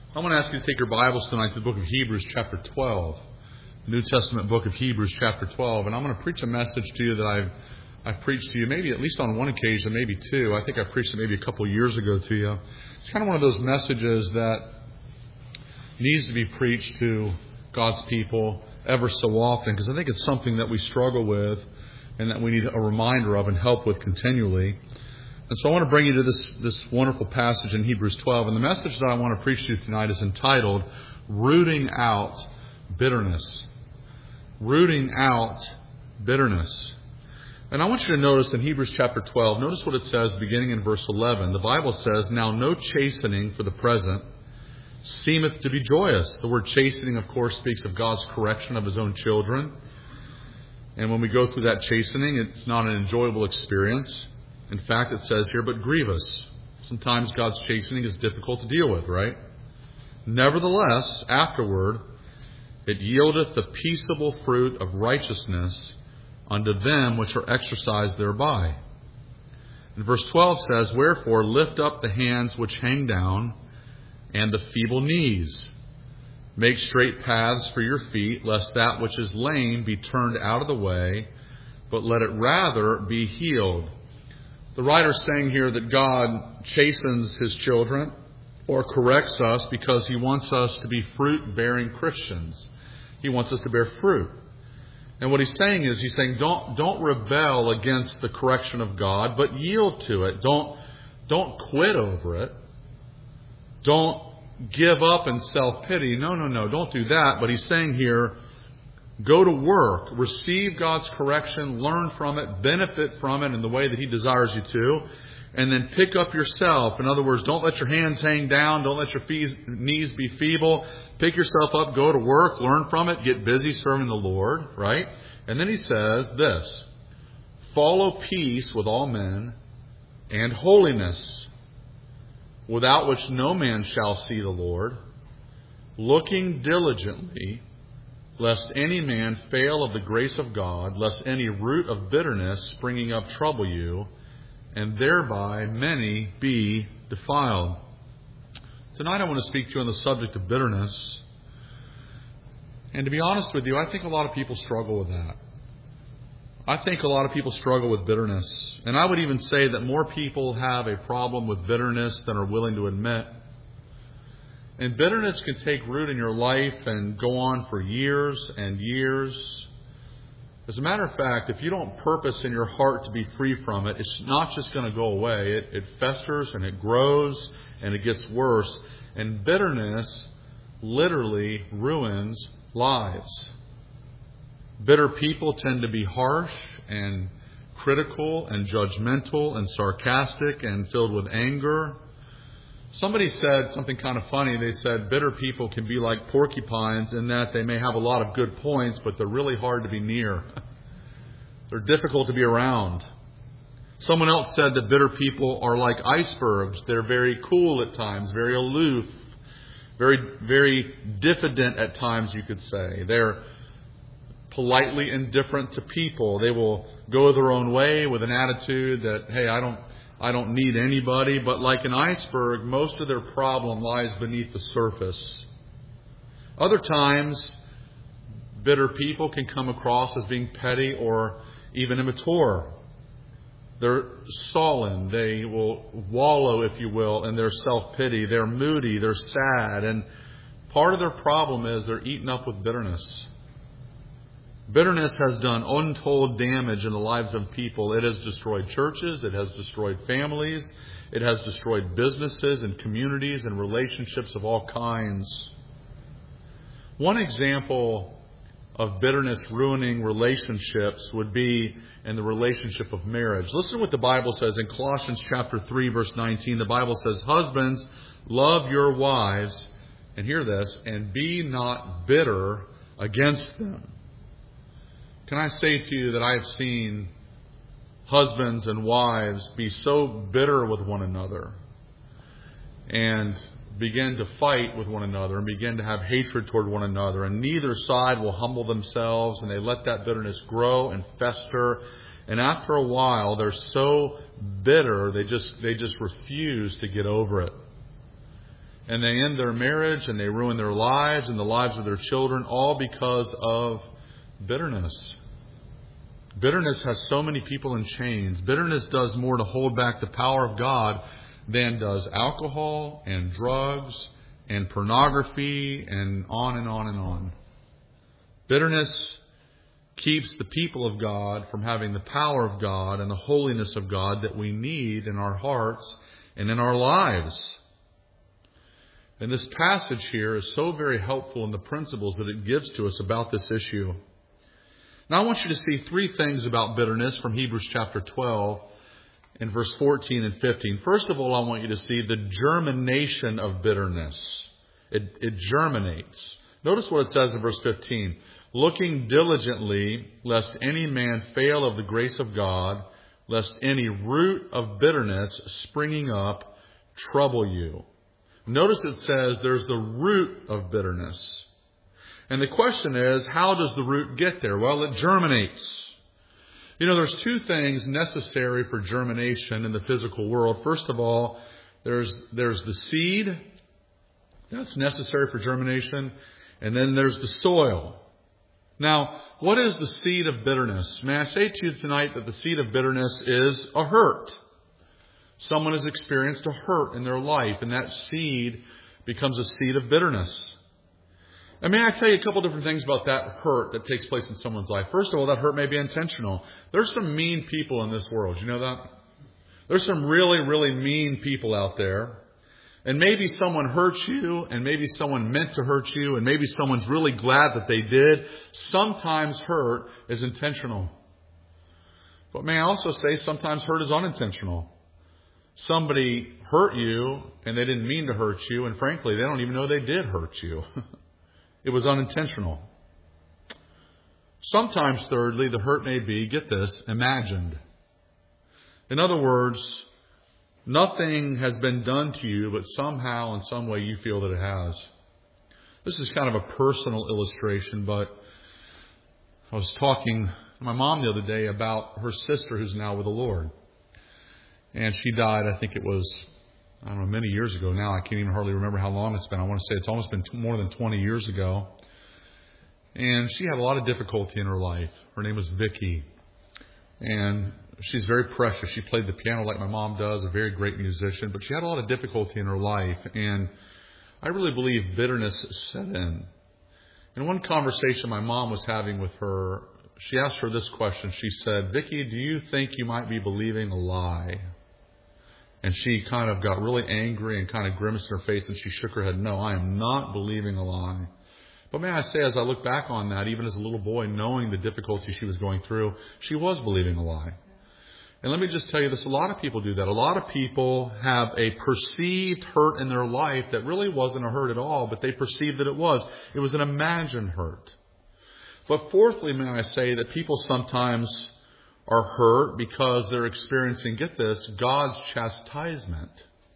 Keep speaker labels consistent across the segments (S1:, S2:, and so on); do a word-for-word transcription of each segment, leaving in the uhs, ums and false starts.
S1: I want to ask you to take your Bibles tonight to the book of Hebrews chapter twelve. The New Testament book of Hebrews chapter twelve. And I'm going to preach a message to you that I've I've preached to you maybe at least on one occasion, maybe two. I think I preached it maybe a couple of years ago to you. It's kind of one of those messages that needs to be preached to God's people ever so often, because I think it's something that we struggle with and that we need a reminder of and help with continually. And so I want to bring you to this, this wonderful passage in Hebrews twelve. And the message that I want to preach to you tonight is entitled, Rooting Out Bitterness. Rooting Out Bitterness. And I want you to notice in Hebrews chapter twelve, notice what it says beginning in verse eleven. The Bible says, Now no chastening for the present seemeth to be joyous. The word chastening, of course, speaks of God's correction of His own children. And when we go through that chastening, it's not an enjoyable experience. In fact, it says here, but grievous. Sometimes God's chastening is difficult to deal with, right? Nevertheless, afterward, it yieldeth the peaceable fruit of righteousness unto them which are exercised thereby. And verse twelve says, Wherefore lift up the hands which hang down, and the feeble knees. Make straight paths for your feet, lest that which is lame be turned out of the way, but let it rather be healed. The writer's saying here that God chastens His children or corrects us because He wants us to be fruit-bearing Christians. He wants us to bear fruit. And what He's saying is, He's saying, don't, don't rebel against the correction of God, but yield to it. Don't, don't quit over it. Don't give up in self-pity. No, no, no, don't do that. But He's saying here, go to work, receive God's correction, learn from it, benefit from it in the way that He desires you to, and then pick up yourself. In other words, don't let your hands hang down. Don't let your fees, knees be feeble. Pick yourself up, go to work, learn from it, get busy serving the Lord, right? And then He says this, follow peace with all men and holiness, without which no man shall see the Lord, looking diligently, lest any man fail of the grace of God, lest any root of bitterness springing up trouble you, and thereby many be defiled. Tonight I want to speak to you on the subject of bitterness. And to be honest with you, I think a lot of people struggle with that. I think a lot of people struggle with bitterness. And I would even say that more people have a problem with bitterness than are willing to admit. And bitterness can take root in your life and go on for years and years. As a matter of fact, if you don't purpose in your heart to be free from it, it's not just going to go away. It, it festers and it grows and it gets worse. And bitterness literally ruins lives. Bitter people tend to be harsh and critical and judgmental and sarcastic and filled with anger. Somebody said something kind of funny. They said bitter people can be like porcupines in that they may have a lot of good points, but they're really hard to be near. They're difficult to be around. Someone else said that bitter people are like icebergs. They're very cool at times, very aloof, very, very diffident at times, you could say. They're politely indifferent to people. They will go their own way with an attitude that, hey, I don't I don't need anybody, but like an iceberg, most of their problem lies beneath the surface. Other times, bitter people can come across as being petty or even immature. They're sullen. They will wallow, if you will, in their self-pity. They're moody. They're sad. And part of their problem is they're eaten up with bitterness. Bitterness has done untold damage in the lives of people. It has destroyed churches. It has destroyed families. It has destroyed businesses and communities and relationships of all kinds. One example of bitterness ruining relationships would be in the relationship of marriage. Listen to what the Bible says in Colossians chapter three, verse nineteen. The Bible says, Husbands, love your wives, and hear this, and be not bitter against them. Can I say to you that I have seen husbands and wives be so bitter with one another and begin to fight with one another and begin to have hatred toward one another, and neither side will humble themselves, and they let that bitterness grow and fester, and after a while they're so bitter they just they just refuse to get over it. and they end their marriage, and they ruin their lives and the lives of their children, all because of bitterness. Bitterness has so many people in chains. Bitterness does more to hold back the power of God than does alcohol and drugs and pornography and on and on and on. Bitterness keeps the people of God from having the power of God and the holiness of God that we need in our hearts and in our lives. And this passage here is so very helpful in the principles that it gives to us about this issue. Now I want you to see three things about bitterness from Hebrews chapter twelve in verse fourteen and fifteen. First of all, I want you to see the germination of bitterness. It, it germinates. Notice what it says in verse fifteen. Looking diligently, lest any man fail of the grace of God, lest any root of bitterness springing up trouble you. Notice it says there's the root of bitterness. And the question is, how does the root get there? Well, it germinates. You know, there's two things necessary for germination in the physical world. First of all, there's there's the seed. That's necessary for germination. And then there's the soil. Now, what is the seed of bitterness? May I say to you tonight that the seed of bitterness is a hurt. Someone has experienced a hurt in their life, and that seed becomes a seed of bitterness. And may I tell you a couple different things about that hurt that takes place in someone's life. First of all, that hurt may be intentional. There's some mean people in this world. You know that? There's some really, really mean people out there. And maybe someone hurt you, and maybe someone meant to hurt you, and maybe someone's really glad that they did. Sometimes hurt is intentional. But may I also say sometimes hurt is unintentional. Somebody hurt you, and they didn't mean to hurt you, and frankly, they don't even know they did hurt you. It was unintentional. Sometimes, thirdly, the hurt may be, get this, imagined. In other words, nothing has been done to you, but somehow, in some way, you feel that it has. This is kind of a personal illustration, but I was talking to my mom the other day about her sister who's now with the Lord. And she died, I think it was, I don't know, many years ago now. I can't even hardly remember how long it's been. I want to say it's almost been more than twenty years ago. And she had a lot of difficulty in her life. Her name was Vicky. And she's very precious. She played the piano like my mom does, a very great musician. But she had a lot of difficulty in her life. And I really believe bitterness set in. In one conversation my mom was having with her, she asked her this question. She said, Vicky, do you think you might be believing a lie? And she kind of got really angry and kind of grimaced in her face, and she shook her head. No, I am not believing a lie. But may I say, as I look back on that, even as a little boy, knowing the difficulty she was going through, she was believing a lie. And let me just tell you this, a lot of people do that. A lot of people have a perceived hurt in their life that really wasn't a hurt at all, but they perceived that it was. It was an imagined hurt. But fourthly, may I say that people sometimes are hurt because they're experiencing, get this, God's chastisement.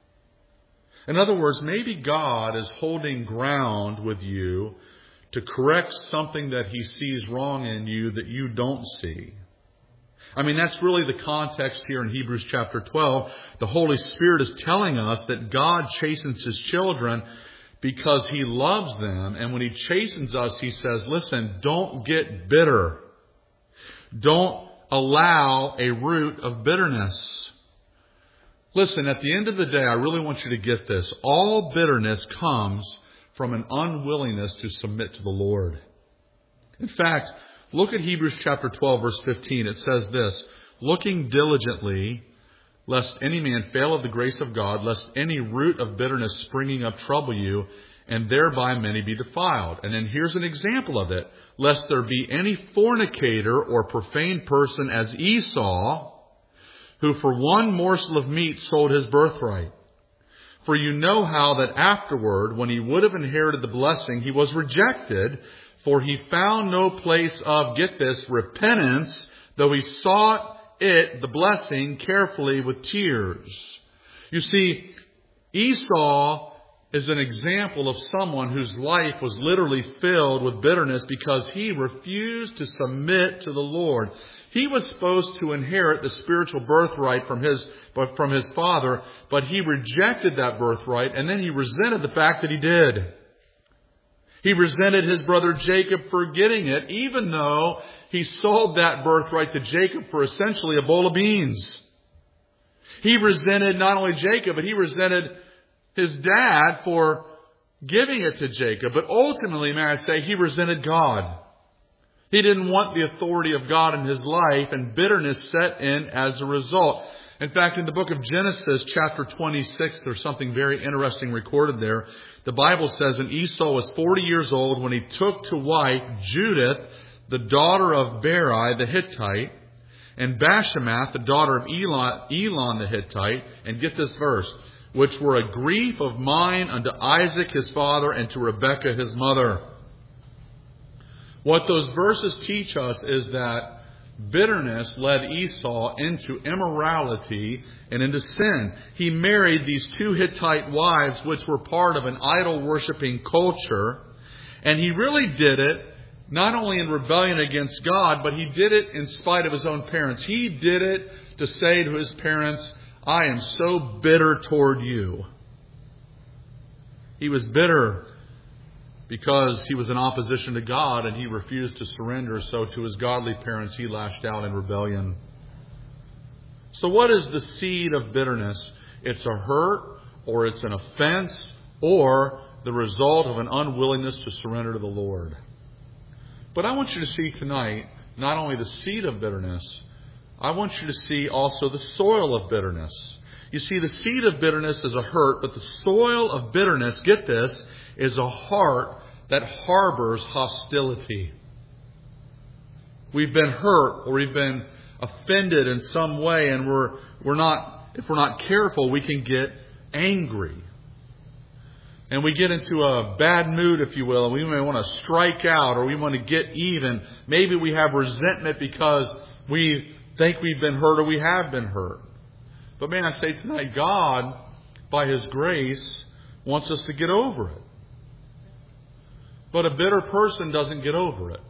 S1: In other words, maybe God is holding ground with you to correct something that He sees wrong in you that you don't see. I mean, that's really the context here in Hebrews chapter twelve. The Holy Spirit is telling us that God chastens His children because He loves them. And when He chastens us, He says, listen, don't get bitter. Don't allow a root of bitterness. Listen, at the end of the day, I really want you to get this. All bitterness comes from an unwillingness to submit to the Lord. In fact, look at Hebrews chapter twelve, verse fifteen. It says this, looking diligently, lest any man fail of the grace of God, lest any root of bitterness springing up trouble you, and thereby many be defiled. And then here's an example of it. Lest there be any fornicator or profane person as Esau, who for one morsel of meat sold his birthright. For you know how that afterward, when he would have inherited the blessing, he was rejected, for he found no place of, get this, repentance, though he sought it, the blessing, carefully with tears. You see, Esau is an example of someone whose life was literally filled with bitterness because he refused to submit to the Lord. He was supposed to inherit the spiritual birthright from his, from his father, but he rejected that birthright, and then he resented the fact that he did. He resented his brother Jacob for getting it, even though he sold that birthright to Jacob for essentially a bowl of beans. He resented not only Jacob, but he resented his dad for giving it to Jacob. But ultimately, may I say, he resented God. He didn't want the authority of God in his life, and bitterness set in as a result. In fact, in the book of Genesis, chapter twenty-six, there's something very interesting recorded there. The Bible says, and Esau was forty years old when he took to wife Judith, the daughter of Beri the Hittite, and Bashemath, the daughter of Elon, Elon the Hittite. And get this verse, which were a grief of mine unto Isaac his father, and to Rebekah his mother. What those verses teach us is that bitterness led Esau into immorality and into sin. He married these two Hittite wives, which were part of an idol-worshiping culture. And he really did it not only in rebellion against God, but he did it in spite of his own parents. He did it to say to his parents, I am so bitter toward you. He was bitter because he was in opposition to God and he refused to surrender. So to his godly parents, he lashed out in rebellion. So what is the seed of bitterness? It's a hurt, or it's an offense, or the result of an unwillingness to surrender to the Lord. But I want you to see tonight not only the seed of bitterness, I want you to see also the soil of bitterness. You see, the seed of bitterness is a hurt, but the soil of bitterness, get this, is a heart that harbors hostility. We've been hurt, or we've been offended in some way, and we're we're not, if we're not careful, we can get angry. And we get into a bad mood, if you will, and we may want to strike out, or we want to get even. Maybe we have resentment because we think we've been hurt, or we have been hurt. But may I say tonight, God, by His grace, wants us to get over it. But a bitter person doesn't get over it.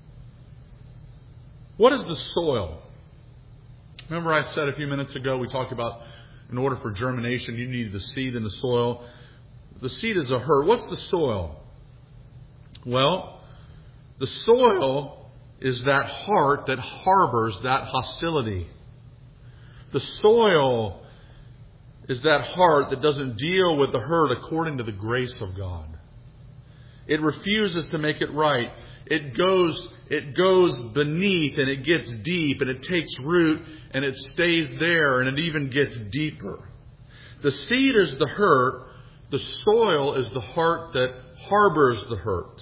S1: What is the soil? Remember I said a few minutes ago, we talked about in order for germination, you need the seed in the soil. The seed is a hurt. What's the soil? Well, the soil is that heart that harbors that hostility. The soil is that heart that doesn't deal with the hurt according to the grace of God. It refuses to make it right. It goes, it goes beneath and it gets deep and it takes root and it stays there and it even gets deeper. The seed is the hurt. The soil is the heart that harbors the hurt.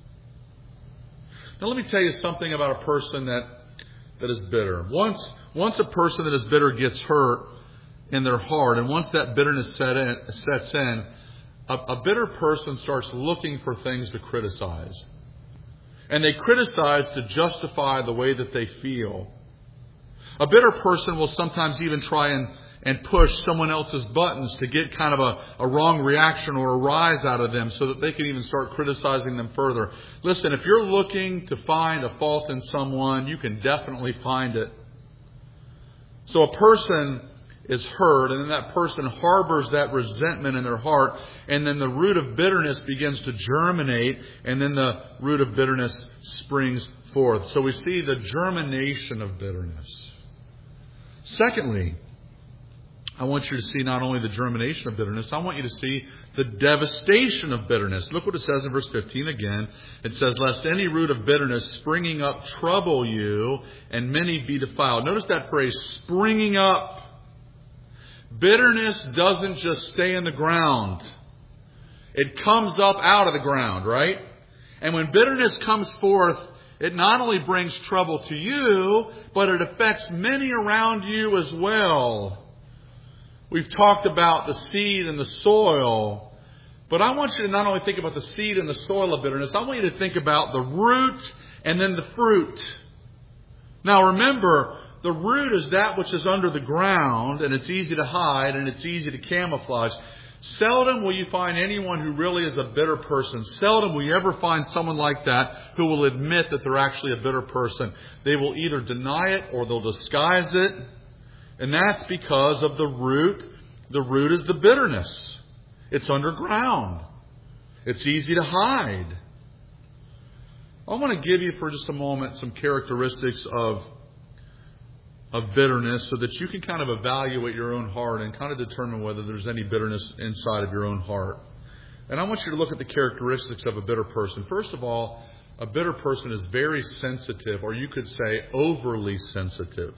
S1: Now let me tell you something about a person that, that is bitter. Once, once a person that is bitter gets hurt in their heart, and once that bitterness set in, sets in, a, a bitter person starts looking for things to criticize. And they criticize to justify the way that they feel. A bitter person will sometimes even try and, and push someone else's buttons to get kind of a, a wrong reaction or a rise out of them so that they can even start criticizing them further. Listen, if you're looking to find a fault in someone, you can definitely find it. So a person is hurt, and then that person harbors that resentment in their heart, and then the root of bitterness begins to germinate, and then the root of bitterness springs forth. So we see the germination of bitterness. Secondly, I want you to see not only the germination of bitterness, I want you to see the devastation of bitterness. Look what it says in verse fifteen again. It says, lest any root of bitterness springing up trouble you, and many be defiled. Notice that phrase, springing up. Bitterness doesn't just stay in the ground. It comes up out of the ground, right? And when bitterness comes forth, it not only brings trouble to you, but it affects many around you as well. We've talked about the seed and the soil, but I want you to not only think about the seed and the soil of bitterness, I want you to think about the root and then the fruit. Now remember, the root is that which is under the ground, and it's easy to hide, and it's easy to camouflage. Seldom will you find anyone who really is a bitter person. Seldom will you ever find someone like that who will admit that they're actually a bitter person. They will either deny it or they'll disguise it. And that's because of the root. The root is the bitterness. It's underground. It's easy to hide. I want to give you for just a moment some characteristics of of bitterness so that you can kind of evaluate your own heart and kind of determine whether there's any bitterness inside of your own heart. And I want you to look at the characteristics of a bitter person. First of all, a bitter person is very sensitive, or you could say overly sensitive.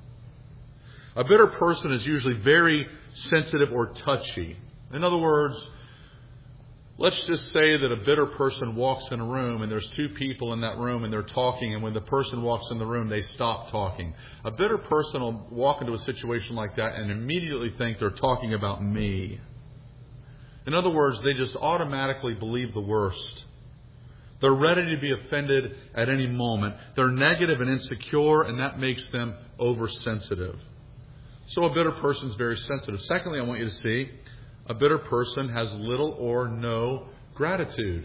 S1: A bitter person is usually very sensitive or touchy. In other words, let's just say that a bitter person walks in a room and there's two people in that room and they're talking, and when the person walks in the room, they stop talking. A bitter person will walk into a situation like that and immediately think they're talking about me. In other words, they just automatically believe the worst. They're ready to be offended at any moment. They're negative and insecure, and that makes them oversensitive. So a bitter person is very sensitive. Secondly, I want you to see a bitter person has little or no gratitude.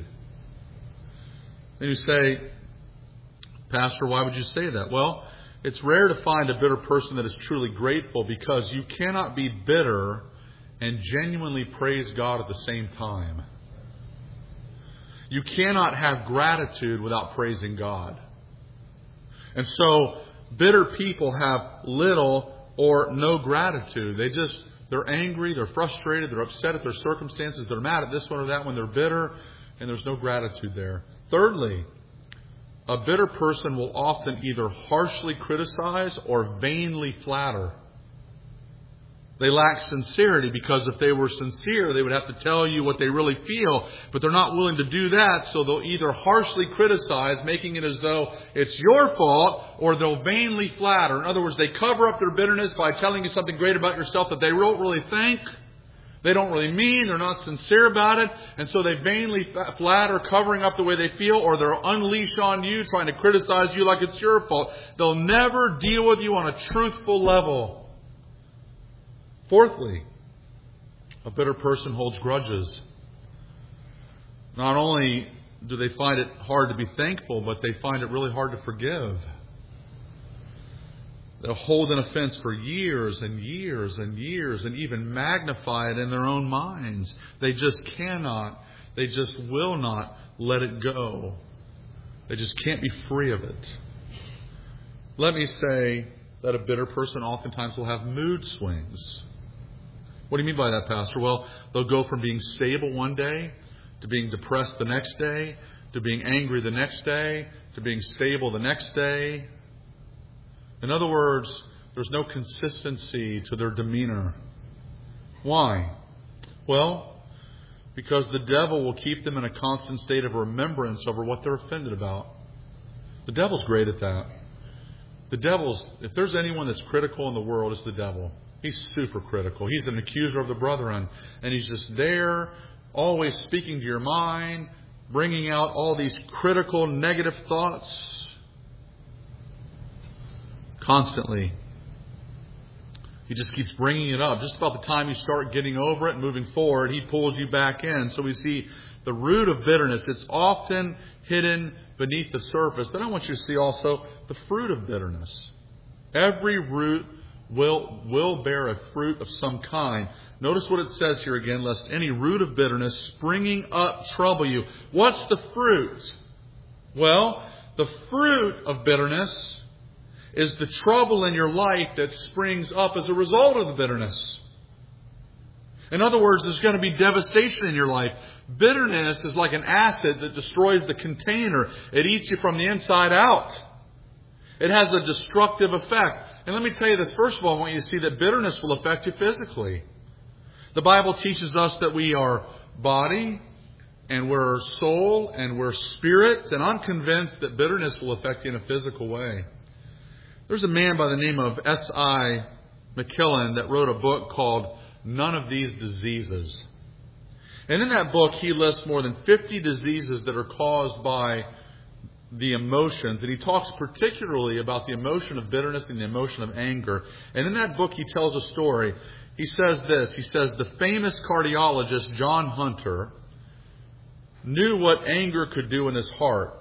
S1: And you say, Pastor, why would you say that? Well, it's rare to find a bitter person that is truly grateful, because you cannot be bitter and genuinely praise God at the same time. You cannot have gratitude without praising God. And so bitter people have little or no gratitude. They just They're angry, they're frustrated, they're upset at their circumstances, they're mad at this one or that one, they're bitter, and there's no gratitude there. Thirdly, a bitter person will often either harshly criticize or vainly flatter. They lack sincerity, because if they were sincere, they would have to tell you what they really feel. But they're not willing to do that, so they'll either harshly criticize, making it as though it's your fault, or they'll vainly flatter. In other words, they cover up their bitterness by telling you something great about yourself that they don't really think. They don't really mean. They're not sincere about it. And so they vainly flatter, covering up the way they feel, or they'll unleash on you, trying to criticize you like it's your fault. They'll never deal with you on a truthful level. Fourthly, a bitter person holds grudges. Not only do they find it hard to be thankful, but they find it really hard to forgive. They'll hold an offense for years and years and years, and even magnify it in their own minds. They just cannot, they just will not let it go. They just can't be free of it. Let me say that a bitter person oftentimes will have mood swings. What do you mean by that, Pastor? Well, they'll go from being stable one day to being depressed the next day, to being angry the next day, to being stable the next day. In other words, there's no consistency to their demeanor. Why? Well, because the devil will keep them in a constant state of remembrance over what they're offended about. The devil's great at that. The devil's, if there's anyone that's critical in the world, it's the devil. He's super critical. He's an accuser of the brethren. And he's just there, always speaking to your mind, bringing out all these critical, negative thoughts. Constantly. He just keeps bringing it up. Just about the time you start getting over it and moving forward, he pulls you back in. So we see the root of bitterness. It's often hidden beneath the surface. Then I want you to see also the fruit of bitterness. Every root will will bear a fruit of some kind. Notice what it says here again, lest any root of bitterness springing up trouble you. What's the fruit? Well, the fruit of bitterness is the trouble in your life that springs up as a result of the bitterness. In other words, there's going to be devastation in your life. Bitterness is like an acid that destroys the container. It eats you from the inside out. It has a destructive effect. And let me tell you this. First of all, I want you to see that bitterness will affect you physically. The Bible teaches us that we are body, and we're soul, and we're spirit. And I'm convinced that bitterness will affect you in a physical way. There's a man by the name of S I McKillen that wrote a book called None of These Diseases. And in that book, he lists more than fifty diseases that are caused by the emotions. And he talks particularly about the emotion of bitterness and the emotion of anger. And in that book, he tells a story. he says this. He says, the famous cardiologist John Hunter knew what anger could do in his heart.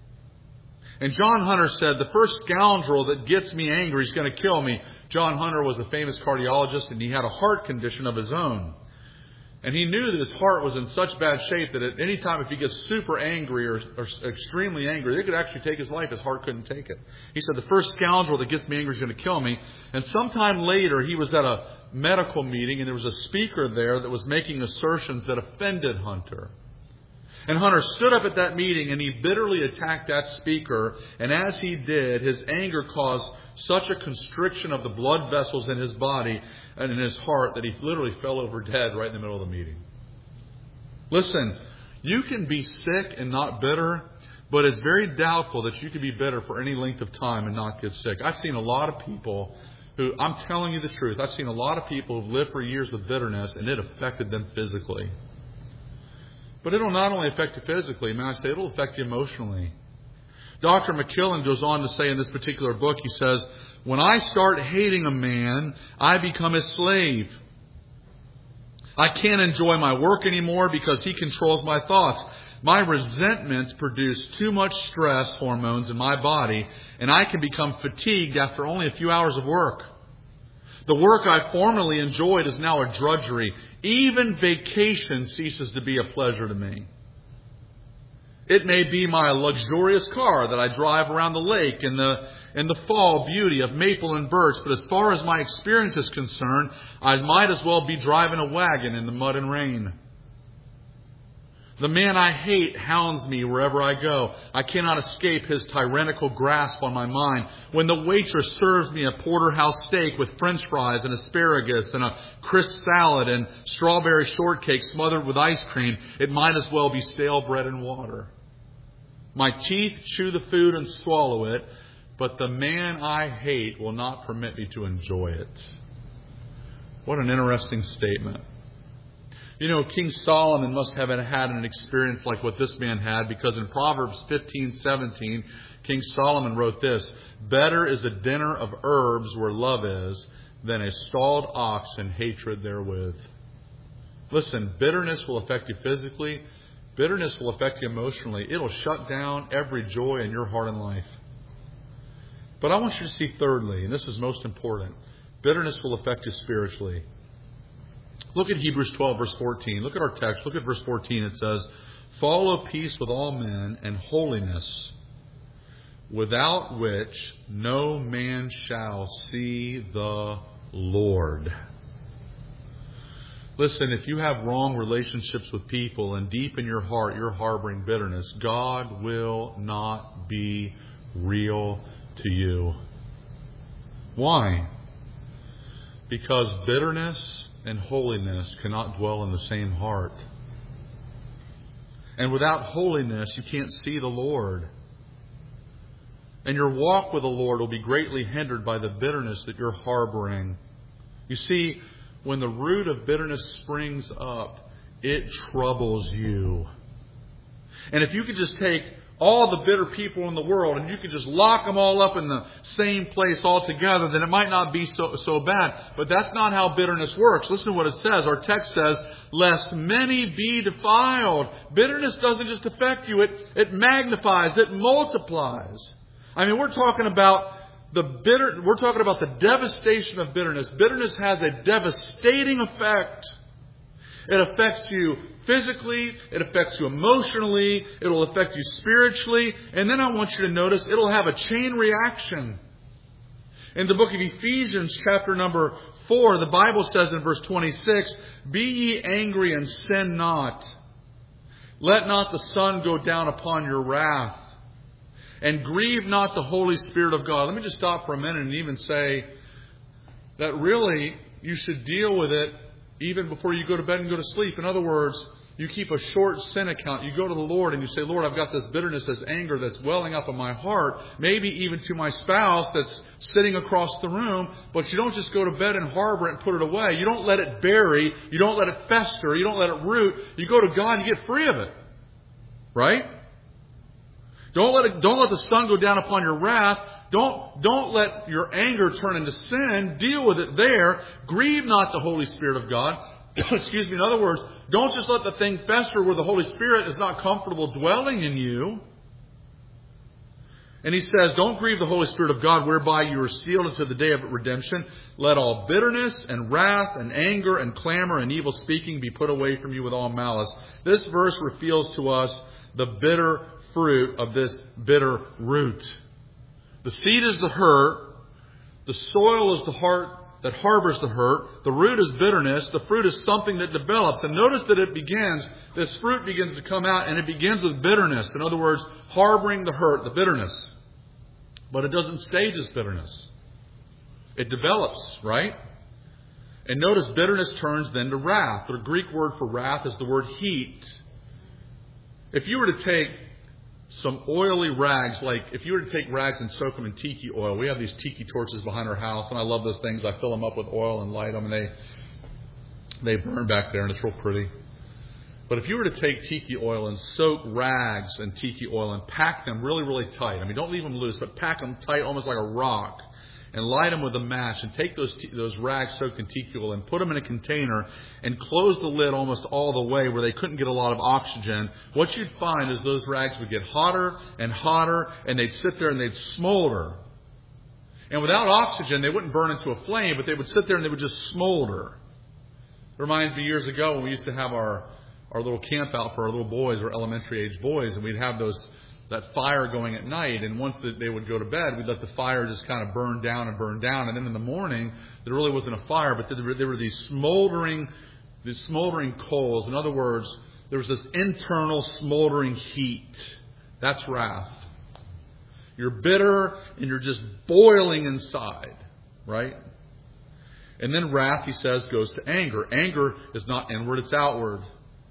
S1: And John Hunter said, the first scoundrel that gets me angry is going to kill me. John Hunter was a famous cardiologist, and he had a heart condition of his own. And he knew that his heart was in such bad shape that at any time if he gets super angry or, or extremely angry, they could actually take his life. His heart couldn't take it. He said, the first scoundrel that gets me angry is going to kill me. And sometime later, he was at a medical meeting, and there was a speaker there that was making assertions that offended Hunter. And Hunter stood up at that meeting and he bitterly attacked that speaker. And as he did, his anger caused such a constriction of the blood vessels in his body and in his heart that he literally fell over dead right in the middle of the meeting. Listen, you can be sick and not bitter, but it's very doubtful that you can be bitter for any length of time and not get sick. I've seen a lot of people who, I'm telling you the truth, I've seen a lot of people who've lived for years with bitterness and it affected them physically. But it'll not only affect you physically, may I say, it'll affect you emotionally. Doctor McKillen goes on to say in this particular book, he says, when I start hating a man, I become his slave. I can't enjoy my work anymore because he controls my thoughts. My resentments produce too much stress hormones in my body, and I can become fatigued after only a few hours of work. The work I formerly enjoyed is now a drudgery. Even vacation ceases to be a pleasure to me. It may be my luxurious car that I drive around the lake in the in the fall beauty of maple and birch, but as far as my experience is concerned, I might as well be driving a wagon in the mud and rain. The man I hate hounds me wherever I go. I cannot escape his tyrannical grasp on my mind. When the waitress serves me a porterhouse steak with french fries and asparagus and a crisp salad and strawberry shortcake smothered with ice cream, it might as well be stale bread and water. My teeth chew the food and swallow it, but the man I hate will not permit me to enjoy it. What an interesting statement. You know, King Solomon must have had an experience like what this man had, because in Proverbs fifteen seventeen, King Solomon wrote this, better is a dinner of herbs where love is than a stalled ox and hatred therewith. Listen, bitterness will affect you physically. Bitterness will affect you emotionally. It'll shut down every joy in your heart and life. But I want you to see thirdly, and this is most important, bitterness will affect you spiritually. Look at Hebrews twelve, verse fourteen. Look at our text. Look at verse fourteen. It says, follow peace with all men and holiness, without which no man shall see the Lord. Listen, if you have wrong relationships with people and deep in your heart you're harboring bitterness, God will not be real to you. Why? Because bitterness and holiness cannot dwell in the same heart. And without holiness, you can't see the Lord. And your walk with the Lord will be greatly hindered by the bitterness that you're harboring. You see, when the root of bitterness springs up, it troubles you. And if you could just take all the bitter people in the world and you could just lock them all up in the same place altogether, then it might not be so, so bad. But that's not how bitterness works. Listen to what it says. Our text says, lest many be defiled. Bitterness doesn't just affect you. It, it magnifies. It multiplies. I mean, we're talking about the bitter, we're talking about the devastation of bitterness. Bitterness has a devastating effect. It affects you physically, it affects you emotionally, it'll affect you spiritually, and then I want you to notice it'll have a chain reaction. In the book of Ephesians, chapter number four, the Bible says in verse twenty-six, be ye angry and sin not. Let not the sun go down upon your wrath. And grieve not the Holy Spirit of God. Let me just stop for a minute and even say that really you should deal with it even before you go to bed and go to sleep. In other words, you keep a short sin account. You go to the Lord and you say, Lord, I've got this bitterness, this anger that's welling up in my heart, maybe even to my spouse that's sitting across the room, but you don't just go to bed and harbor it and put it away. You don't let it bury. You don't let it fester. You don't let it root. You go to God and you get free of it. Right? Don't let it, don't let the sun go down upon your wrath. Don't, don't let your anger turn into sin. Deal with it there. Grieve not the Holy Spirit of God. Excuse me. In other words, don't just let the thing fester where the Holy Spirit is not comfortable dwelling in you. And he says, don't grieve the Holy Spirit of God, whereby you are sealed unto the day of redemption. Let all bitterness and wrath and anger and clamor and evil speaking be put away from you with all malice. This verse reveals to us the bitter fruit of this bitter root. The seed is the hurt. The soil is the heart that harbors the hurt. The root is bitterness. The fruit is something that develops. And notice that it begins, this fruit begins to come out, and it begins with bitterness. In other words, harboring the hurt, the bitterness. But it doesn't stay just bitterness. It develops, right? And notice bitterness turns then to wrath. The Greek word for wrath is the word heat. If you were to take some oily rags, like if you were to take rags and soak them in tiki oil. We have these tiki torches behind our house, and I love those things. I fill them up with oil and light them, and they they burn back there, and it's real pretty. But if you were to take tiki oil and soak rags in tiki oil and pack them really, really tight, I mean, don't leave them loose, but pack them tight almost like a rock, and light them with a match, and take those those rags soaked in tiki oil and put them in a container and close the lid almost all the way where they couldn't get a lot of oxygen, what you'd find is those rags would get hotter and hotter, and they'd sit there and they'd smolder. And without oxygen, they wouldn't burn into a flame, but they would sit there and they would just smolder. It reminds me years ago when we used to have our, our little camp out for our little boys, our elementary age boys, and we'd have those that fire going at night, and once they would go to bed, we'd let the fire just kind of burn down and burn down, and then in the morning, there really wasn't a fire, but there were, there were these smoldering, these smoldering coals. In other words, there was this internal smoldering heat. That's wrath. You're bitter, and you're just boiling inside, right? And then wrath, he says, goes to anger. Anger is not inward, it's outward.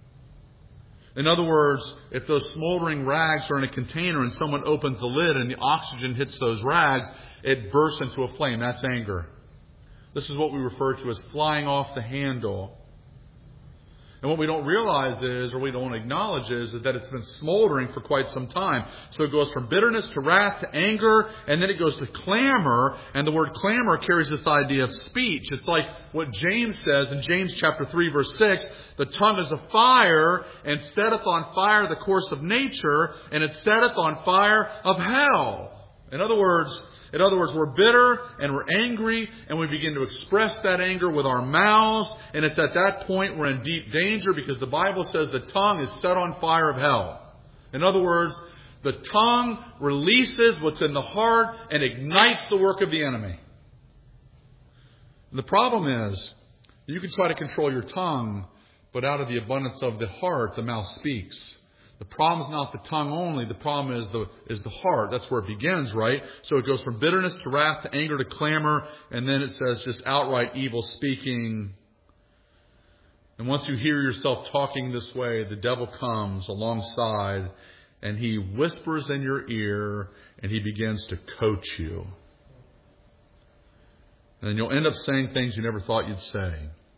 S1: In other words, if those smoldering rags are in a container and someone opens the lid and the oxygen hits those rags, it bursts into a flame. That's anger. This is what we refer to as flying off the handle. And what we don't realize is, or we don't acknowledge is, is that it's been smoldering for quite some time. So it goes from bitterness to wrath to anger, and then it goes to clamor. And the word clamor carries this idea of speech. It's like what James says in James chapter three, verse six. The tongue is a fire, and setteth on fire the course of nature, and it setteth on fire of hell. In other words, In other words, we're bitter and we're angry, and we begin to express that anger with our mouths. And it's at that point we're in deep danger, because the Bible says the tongue is set on fire of hell. In other words, the tongue releases what's in the heart and ignites the work of the enemy. And the problem is, you can try to control your tongue, but out of the abundance of the heart, the mouth speaks. The problem is not the tongue only. The problem is the is the heart. That's where it begins, right? So it goes from bitterness to wrath to anger to clamor. And then it says just outright evil speaking. And once you hear yourself talking this way, the devil comes alongside and he whispers in your ear and he begins to coach you. And then you'll end up saying things you never thought you'd say.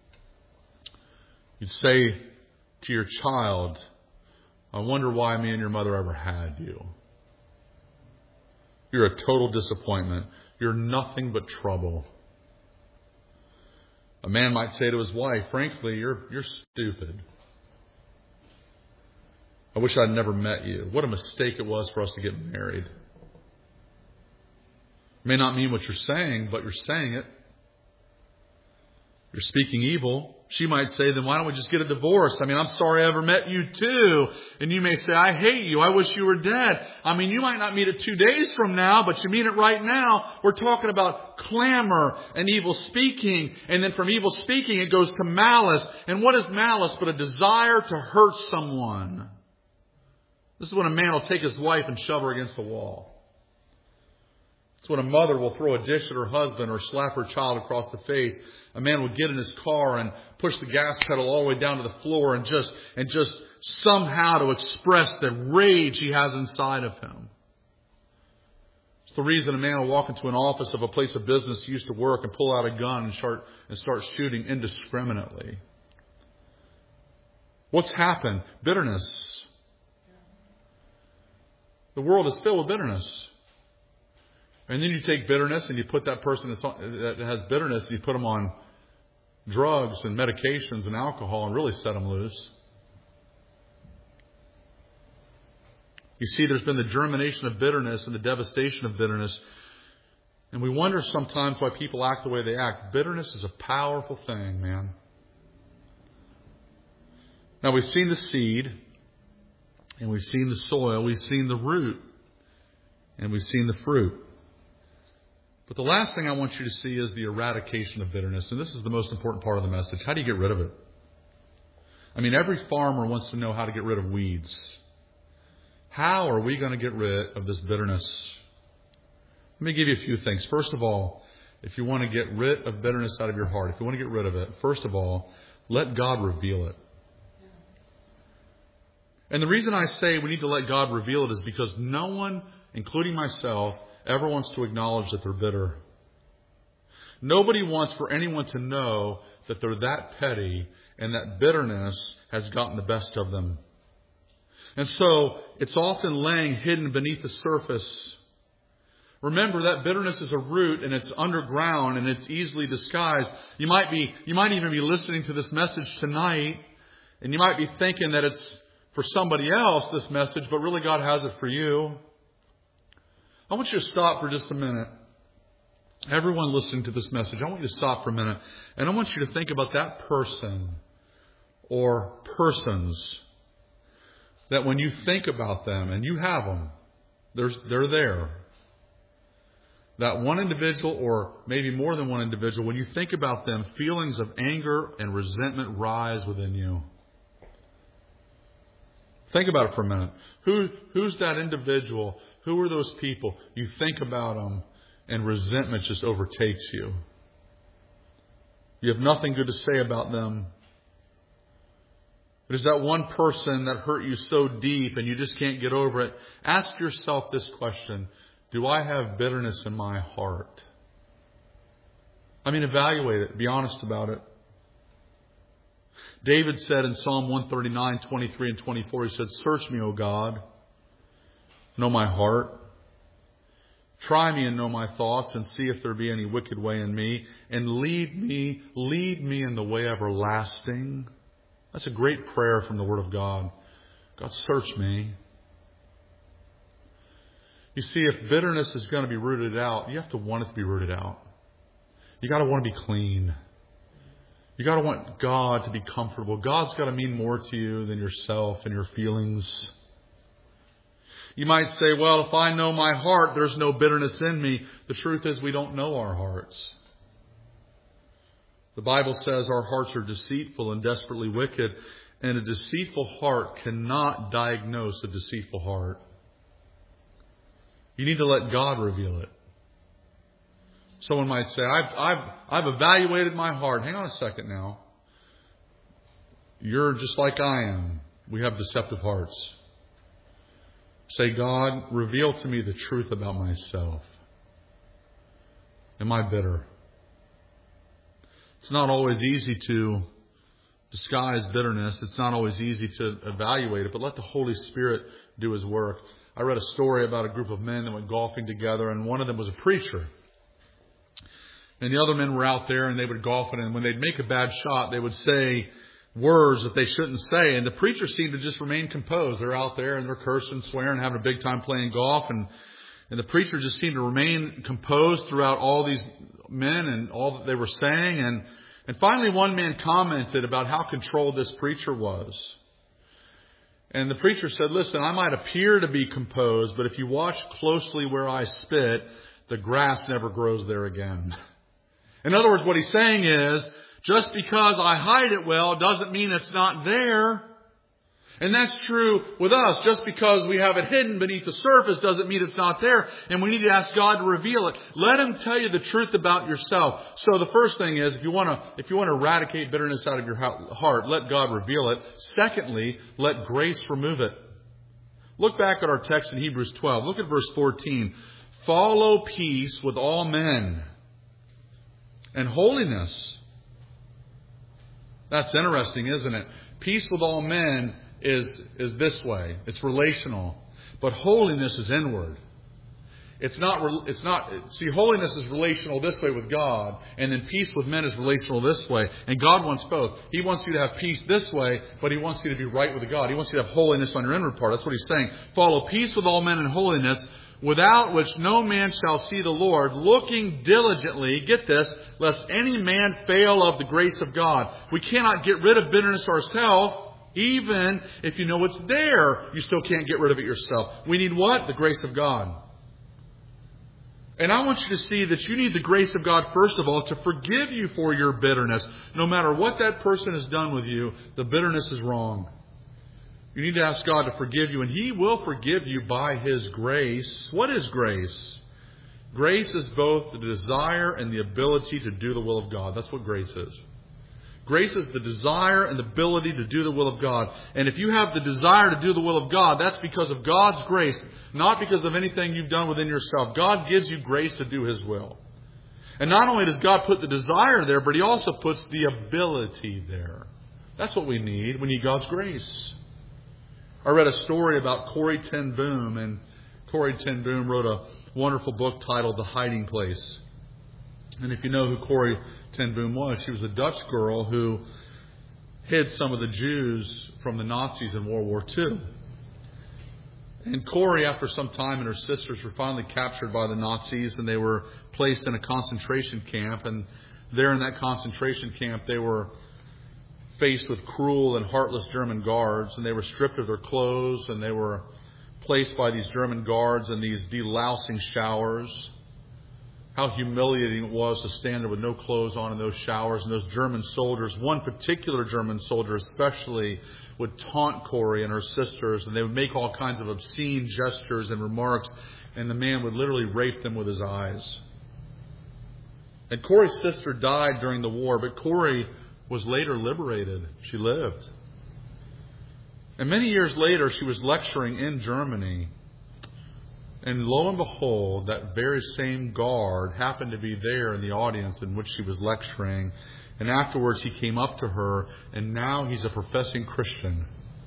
S1: You'd say to your child, I wonder why me and your mother ever had you. You're a total disappointment. You're nothing but trouble. A man might say to his wife, frankly, you're you're stupid. I wish I'd never met you. What a mistake it was for us to get married. It may not mean what you're saying, but you're saying it. You're speaking evil. She might say, then why don't we just get a divorce? I mean, I'm sorry I ever met you too. And you may say, I hate you. I wish you were dead. I mean, you might not mean it two days from now, but you mean it right now. We're talking about clamor and evil speaking. And then from evil speaking, it goes to malice. And what is malice but a desire to hurt someone? This is when a man will take his wife and shove her against the wall. It's when a mother will throw a dish at her husband or slap her child across the face. A man will get in his car and push the gas pedal all the way down to the floor and just and just somehow to express the rage he has inside of him. It's the reason a man will walk into an office of a place of business he used to work and pull out a gun and start and start shooting indiscriminately. What's happened? Bitterness. The world is filled with bitterness. And then you take bitterness and you put that person that's on, that has bitterness, and you put them on drugs and medications and alcohol and really set them loose. You see, there's been the germination of bitterness and the devastation of bitterness. And we wonder sometimes why people act the way they act. Bitterness is a powerful thing, man. Now, we've seen the seed, and we've seen the soil, we've seen the root, and we've seen the fruit. But the last thing I want you to see is the eradication of bitterness. And this is the most important part of the message. How do you get rid of it? I mean, every farmer wants to know how to get rid of weeds. How are we going to get rid of this bitterness? Let me give you a few things. First of all, if you want to get rid of bitterness out of your heart, if you want to get rid of it, first of all, let God reveal it. And the reason I say we need to let God reveal it is because no one, including myself, ever wants to acknowledge that they're bitter. Nobody wants for anyone to know that they're that petty and that bitterness has gotten the best of them. And so it's often laying hidden beneath the surface. Remember that bitterness is a root and it's underground and it's easily disguised. You might be, you might even be listening to this message tonight and you might be thinking that it's for somebody else, this message, but really God has it for you. I want you to stop for just a minute. Everyone listening to this message, I want you to stop for a minute and I want you to think about that person or persons that when you think about them, and you have them, there's, they're there. That one individual, or maybe more than one individual, when you think about them, feelings of anger and resentment rise within you. Think about it for a minute. Who, who's that individual? Who are those people? You think about them, and resentment just overtakes you. You have nothing good to say about them. It is that one person that hurt you so deep and you just can't get over it. Ask yourself this question. Do I have bitterness in my heart? I mean, evaluate it. Be honest about it. David said in Psalm one thirty-nine, twenty-three and twenty-four, he said, "Search me, O God. Know my heart. Try me and know my thoughts and see if there be any wicked way in me. And lead me, lead me in the way everlasting." That's a great prayer from the Word of God. God, search me. You see, if bitterness is going to be rooted out, you have to want it to be rooted out. You got to want to be clean. You got to want God to be comfortable. God's got to mean more to you than yourself and your feelings. You might say, well, if I know my heart, there's no bitterness in me. The truth is we don't know our hearts. The Bible says our hearts are deceitful and desperately wicked, and a deceitful heart cannot diagnose a deceitful heart. You need to let God reveal it. Someone might say, I've, I've, I've evaluated my heart. Hang on a second now. You're just like I am. We have deceptive hearts. Say, God, reveal to me the truth about myself. Am I bitter? It's not always easy to disguise bitterness. It's not always easy to evaluate it, but let the Holy Spirit do His work. I read a story about a group of men that went golfing together, and one of them was a preacher. And the other men were out there, and they would golf, and when they'd make a bad shot, they would say words that they shouldn't say. And the preacher seemed to just remain composed. They're out there, and they're cursing, swearing, having a big time playing golf, and and the preacher just seemed to remain composed throughout all these men and all that they were saying. And, and finally one man commented about how controlled this preacher was. And the preacher said, listen, I might appear to be composed, but if you watch closely where I spit, the grass never grows there again. In other words, what he's saying is, just because I hide it well doesn't mean it's not there. And that's true with us. Just because we have it hidden beneath the surface doesn't mean it's not there. And we need to ask God to reveal it. Let Him tell you the truth about yourself. So the first thing is, if you want to, if you want to eradicate bitterness out of your heart, let God reveal it. Secondly, let grace remove it. Look back at our text in Hebrews twelve. Look at verse fourteen. Follow peace with all men and holiness. That's interesting, isn't it? Peace with all men is, is this way. It's relational. But holiness is inward. It's not, it's not, see, holiness is relational this way with God, and then peace with men is relational this way. And God wants both. He wants you to have peace this way, but He wants you to be right with God. He wants you to have holiness on your inward part. That's what He's saying. Follow peace with all men and holiness, without which no man shall see the Lord, looking diligently, get this, lest any man fail of the grace of God. We cannot get rid of bitterness ourselves. Even if you know it's there, you still can't get rid of it yourself. We need what? The grace of God. And I want you to see that you need the grace of God, first of all, to forgive you for your bitterness. No matter what that person has done with you, the bitterness is wrong. You need to ask God to forgive you, and He will forgive you by His grace. What is grace? Grace is both the desire and the ability to do the will of God. That's what grace is. Grace is the desire and the ability to do the will of God. And if you have the desire to do the will of God, that's because of God's grace, not because of anything you've done within yourself. God gives you grace to do His will. And not only does God put the desire there, but He also puts the ability there. That's what we need. We need God's grace. I read a story about Corrie ten Boom, and Corrie ten Boom wrote a wonderful book titled The Hiding Place. And if you know who Corrie ten Boom was, she was a Dutch girl who hid some of the Jews from the Nazis in World War Two. And Corrie, after some time, and her sisters were finally captured by the Nazis, and they were placed in a concentration camp. And there in that concentration camp, they were faced with cruel and heartless German guards, and they were stripped of their clothes, and they were placed by these German guards in these delousing showers. How humiliating it was to stand there with no clothes on in those showers. And those German soldiers, one particular German soldier especially, would taunt Corrie and her sisters, and they would make all kinds of obscene gestures and remarks, and the man would literally rape them with his eyes. And Corrie's sister died during the war, but Corrie was later liberated. She lived. And many years later, she was lecturing in Germany. And lo and behold, that very same guard happened to be there in the audience in which she was lecturing. And afterwards he came up to her, and now he's a professing Christian.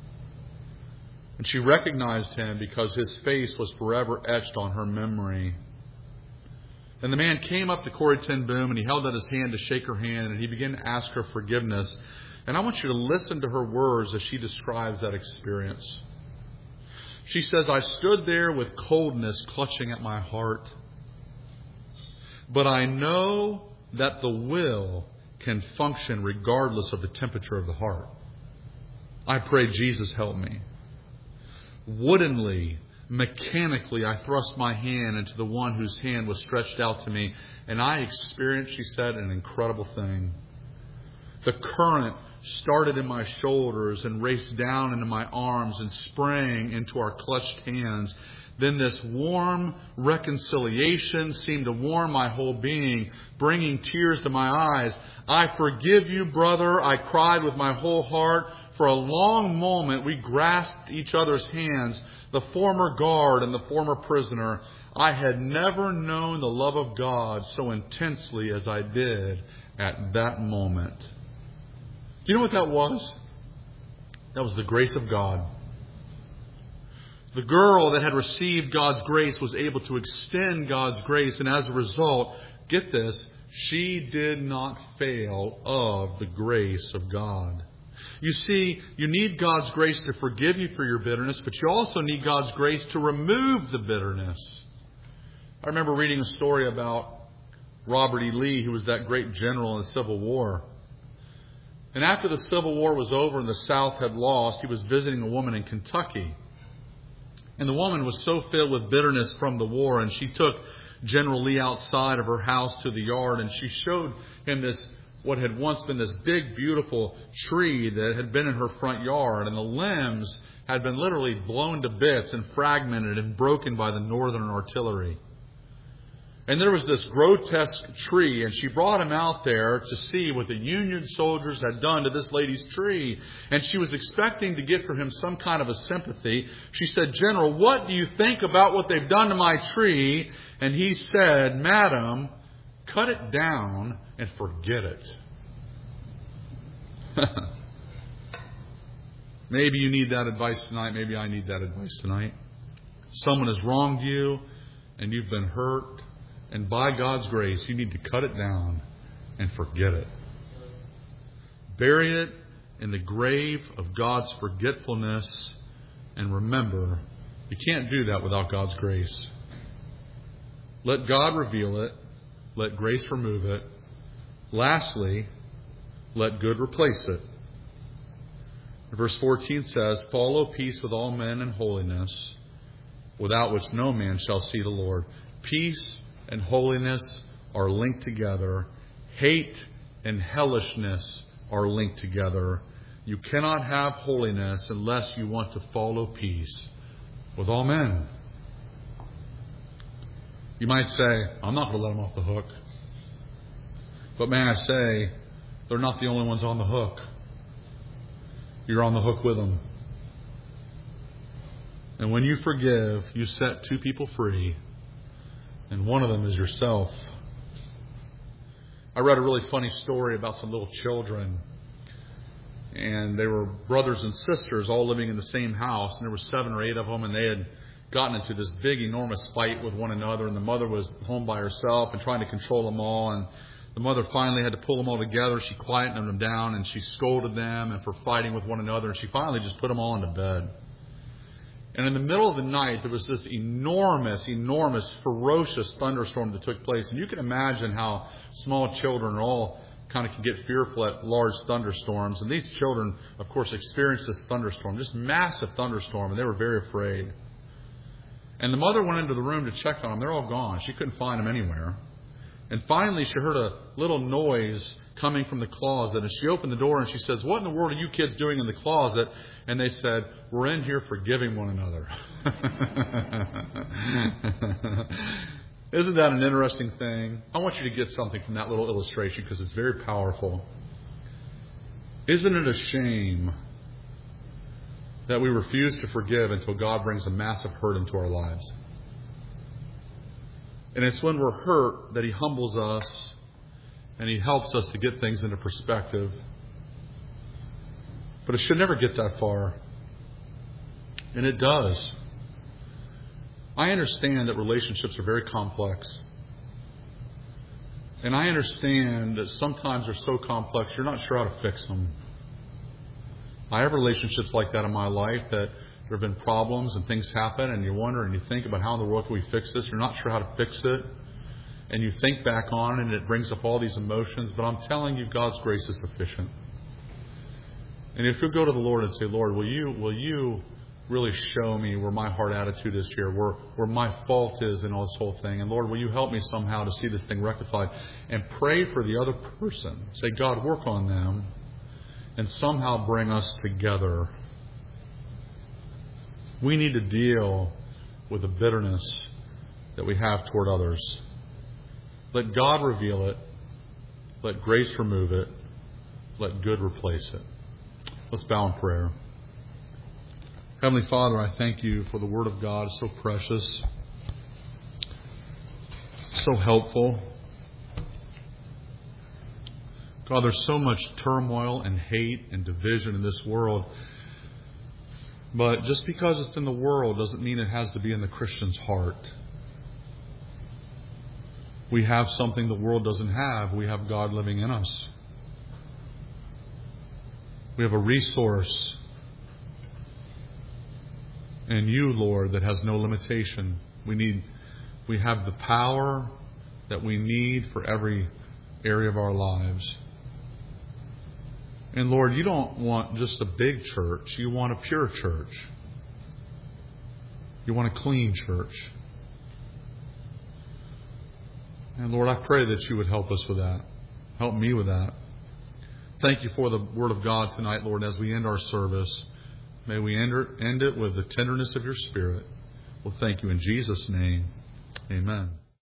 S1: And she recognized him because his face was forever etched on her memory. And the man came up to Corrie ten Boom, and he held out his hand to shake her hand, and he began to ask her forgiveness. And I want you to listen to her words as she describes that experience. She says, "I stood there with coldness clutching at my heart. But I know that the will can function regardless of the temperature of the heart. I prayed, Jesus, help me. Woodenly, mechanically, I thrust my hand into the one whose hand was stretched out to me, and I experienced," she said, "an incredible thing. The current started in my shoulders and raced down into my arms and sprang into our clutched hands. Then this warm reconciliation seemed to warm my whole being, bringing tears to my eyes. 'I forgive you, brother,' I cried with my whole heart. For a long moment we grasped each other's hands, the former guard and the former prisoner. I had never known the love of God so intensely as I did at that moment." Do you know what that was? That was the grace of God. The girl that had received God's grace was able to extend God's grace, and as a result, get this, she did not fail of the grace of God. You see, you need God's grace to forgive you for your bitterness, but you also need God's grace to remove the bitterness. I remember reading a story about Robert E. Lee, who was that great general in the Civil War. And after the Civil War was over and the South had lost, he was visiting a woman in Kentucky. And the woman was so filled with bitterness from the war, and she took General Lee outside of her house to the yard, and she showed him this, what had once been this big, beautiful tree that had been in her front yard, and the limbs had been literally blown to bits and fragmented and broken by the Northern artillery. And there was this grotesque tree, and she brought him out there to see what the Union soldiers had done to this lady's tree. And she was expecting to get from him some kind of a sympathy. She said, "General, what do you think about what they've done to my tree?" And he said, "Madam, cut it down and forget it." Maybe you need that advice tonight. Maybe I need that advice tonight. Someone has wronged you. and you've been hurt, and by God's grace, you need to cut it down and forget it. Bury it in the grave of God's forgetfulness, and remember, you can't do that without God's grace. Let God reveal it. Let grace remove it. Lastly, let good replace it. Verse fourteen says, "Follow peace with all men and holiness, without which no man shall see the Lord." Peace and holiness are linked together. Hate and hellishness are linked together. You cannot have holiness unless you want to follow peace with all men. You might say, "I'm not going to let them off the hook." But may I say, they're not the only ones on the hook. You're on the hook with them. And when you forgive, you set two people free, and one of them is yourself. I read a really funny story about some little children, and they were brothers and sisters all living in the same house, and there were seven or eight of them, and they had gotten into this big, enormous fight with one another, and the mother was home by herself and trying to control them all, and the mother finally had to pull them all together. She quietened them down, and she scolded them and for fighting with one another, and she finally just put them all into bed. And in the middle of the night, there was this enormous, enormous, ferocious thunderstorm that took place. And you can imagine how small children all kind of can get fearful at large thunderstorms. And these children, of course, experienced this thunderstorm, this massive thunderstorm, and they were very afraid. And the mother went into the room to check on them. They're all gone. She couldn't find them anywhere. And finally, she heard a little noise coming from the closet. And she opened the door and she says, "What in the world are you kids doing in the closet?" And they said, "We're in here forgiving one another." Isn't that an interesting thing? I want you to get something from that little illustration because it's very powerful. Isn't it a shame that we refuse to forgive until God brings a massive hurt into our lives? And it's when we're hurt that He humbles us and He helps us to get things into perspective. But it should never get that far. And it does. I understand that relationships are very complex. And I understand that sometimes they're so complex you're not sure how to fix them. I have relationships like that in my life that there have been problems and things happen and you wonder and you think about how in the world can we fix this. You're not sure how to fix it. And you think back on it and it brings up all these emotions. But I'm telling you, God's grace is sufficient. And if you'll go to the Lord and say, "Lord, will you will you really show me where my heart attitude is here, where, where my fault is in all this whole thing. And Lord, will you help me somehow to see this thing rectified?" And pray for the other person. Say, "God, work on them and somehow bring us together." We need to deal with the bitterness that we have toward others. Let God reveal it. Let grace remove it. Let good replace it. Let's bow in prayer. Heavenly Father, I thank You for the Word of God. It's so precious, so helpful. God, there's so much turmoil and hate and division in this world. But just because it's in the world doesn't mean it has to be in the Christian's heart. We have something the world doesn't have. We have God living in us. We have a resource in You, Lord, that has no limitation. We need, we have the power that we need for every area of our lives. And Lord, You don't want just a big church. You want a pure church. You want a clean church. And Lord, I pray that You would help us with that. Help me with that. Thank You for the Word of God tonight, Lord, as we end our service. May we end it with the tenderness of Your Spirit. Well, thank You in Jesus' name. Amen.